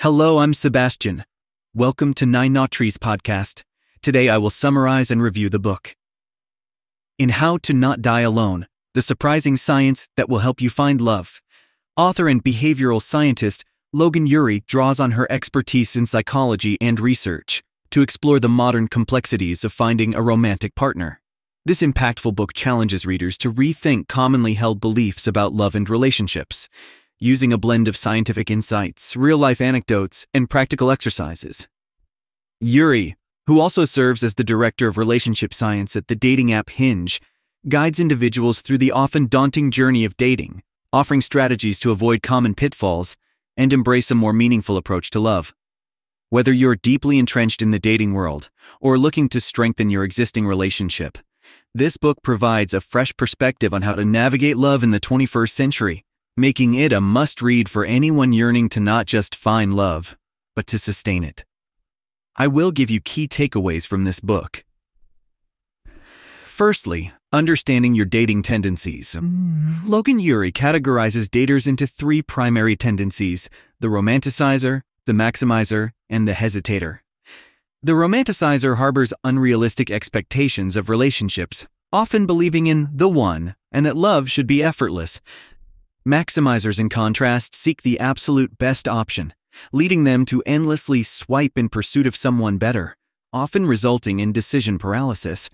Hello, I'm Sebastian. Welcome to Nine Knot Trees podcast. Today I will summarize and review the book. In How to Not Die Alone, the surprising science that will help you find love, author and behavioral scientist Logan Ury draws on her expertise in psychology and research to explore the modern complexities of finding a romantic partner. This impactful book challenges readers to rethink commonly held beliefs about love and relationships, using a blend of scientific insights, real-life anecdotes, and practical exercises. Ury, who also serves as the director of relationship science at the dating app Hinge, guides individuals through the often daunting journey of dating, offering strategies to avoid common pitfalls and embrace a more meaningful approach to love. Whether you're deeply entrenched in the dating world or looking to strengthen your existing relationship, this book provides a fresh perspective on how to navigate love in the 21st century, making it a must-read for anyone yearning to not just find love, but to sustain it. I will give you key takeaways from this book. Firstly, understanding your dating tendencies. Logan Ury categorizes daters into three primary tendencies: the romanticizer, the maximizer, and the hesitator. The romanticizer harbors unrealistic expectations of relationships, often believing in the one and that love should be effortless. Maximizers, in contrast, seek the absolute best option, leading them to endlessly swipe in pursuit of someone better, often resulting in decision paralysis.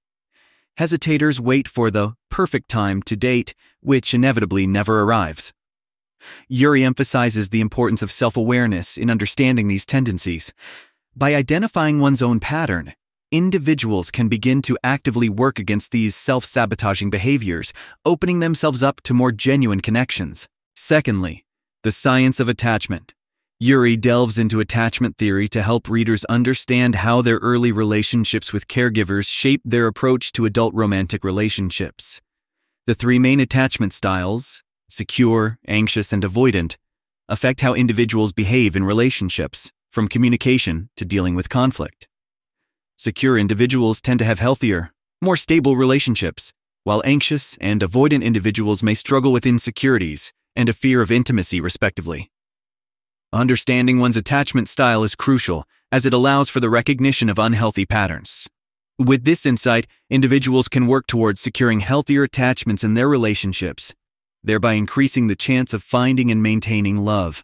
Hesitators wait for the perfect time to date, which inevitably never arrives. Ury emphasizes the importance of self-awareness in understanding these tendencies. By identifying one's own pattern, individuals can begin to actively work against these self-sabotaging behaviors, opening themselves up to more genuine connections. Secondly, the science of attachment. Ury delves into attachment theory to help readers understand how their early relationships with caregivers shaped their approach to adult romantic relationships. The three main attachment styles, secure, anxious, and avoidant, affect how individuals behave in relationships, from communication to dealing with conflict. Secure individuals tend to have healthier, more stable relationships, while anxious and avoidant individuals may struggle with insecurities and a fear of intimacy, respectively. Understanding one's attachment style is crucial, as it allows for the recognition of unhealthy patterns. With this insight, individuals can work towards securing healthier attachments in their relationships, thereby increasing the chance of finding and maintaining love.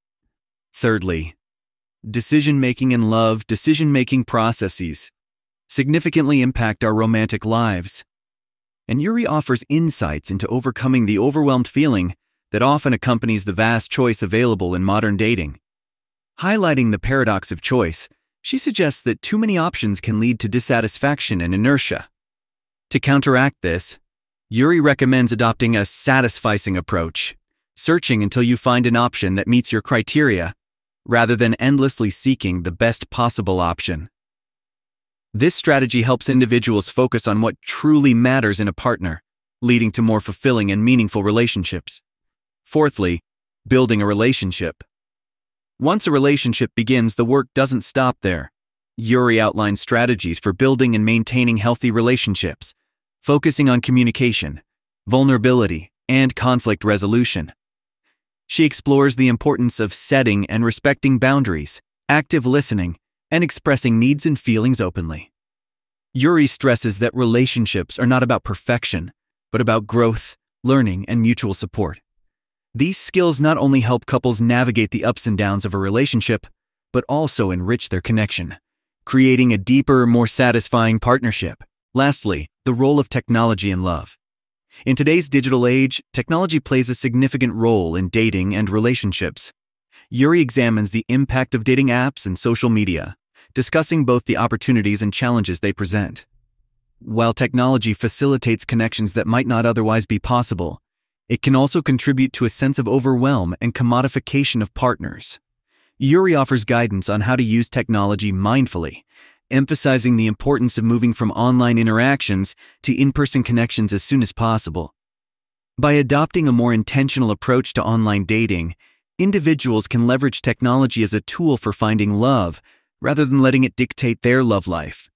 Thirdly, decision-making in love. Decision-making processes significantly impact our romantic lives, and Ury offers insights into overcoming the overwhelmed feeling that often accompanies the vast choice available in modern dating. Highlighting the paradox of choice, she suggests that too many options can lead to dissatisfaction and inertia. To counteract this, Ury recommends adopting a satisficing approach, searching until you find an option that meets your criteria, rather than endlessly seeking the best possible option. This strategy helps individuals focus on what truly matters in a partner, leading to more fulfilling and meaningful relationships. Fourthly, building a relationship. Once a relationship begins, the work doesn't stop there. Ury outlines strategies for building and maintaining healthy relationships, focusing on communication, vulnerability, and conflict resolution. She explores the importance of setting and respecting boundaries, active listening, and expressing needs and feelings openly. Ury stresses that relationships are not about perfection, but about growth, learning, and mutual support. These skills not only help couples navigate the ups and downs of a relationship, but also enrich their connection, creating a deeper, more satisfying partnership. Lastly, the role of technology in love. In today's digital age, technology plays a significant role in dating and relationships. Ury examines the impact of dating apps and social media, discussing both the opportunities and challenges they present. While technology facilitates connections that might not otherwise be possible, it can also contribute to a sense of overwhelm and commodification of partners. Ury offers guidance on how to use technology mindfully, emphasizing the importance of moving from online interactions to in-person connections as soon as possible. By adopting a more intentional approach to online dating, individuals can leverage technology as a tool for finding love, rather than letting it dictate their love life.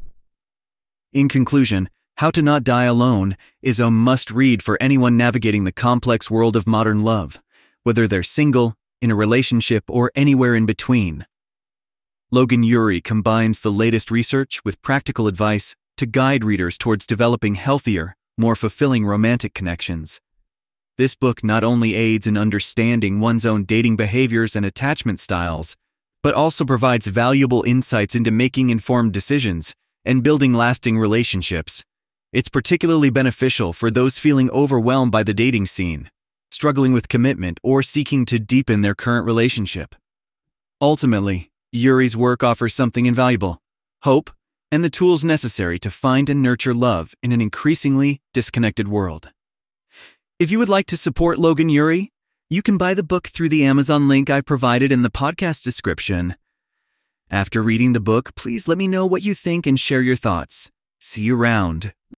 In conclusion, How to Not Die Alone is a must-read for anyone navigating the complex world of modern love, whether they're single, in a relationship, or anywhere in between. Logan Ury combines the latest research with practical advice to guide readers towards developing healthier, more fulfilling romantic connections. This book not only aids in understanding one's own dating behaviors and attachment styles, but also provides valuable insights into making informed decisions and building lasting relationships. It's particularly beneficial for those feeling overwhelmed by the dating scene, struggling with commitment, or seeking to deepen their current relationship. Ultimately, Ury's work offers something invaluable: hope and the tools necessary to find and nurture love in an increasingly disconnected world. If you would like to support Logan Ury, you can buy the book through the Amazon link I provided in the podcast description. After reading the book, please let me know what you think and share your thoughts. See you around.